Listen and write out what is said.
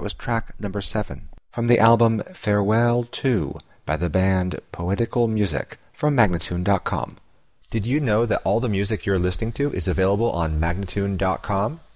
That was track number 7 from the album Farewell To by the band Poetical Music from Magnatune.com. Did you know that all the music you're listening to is available on Magnatune.com?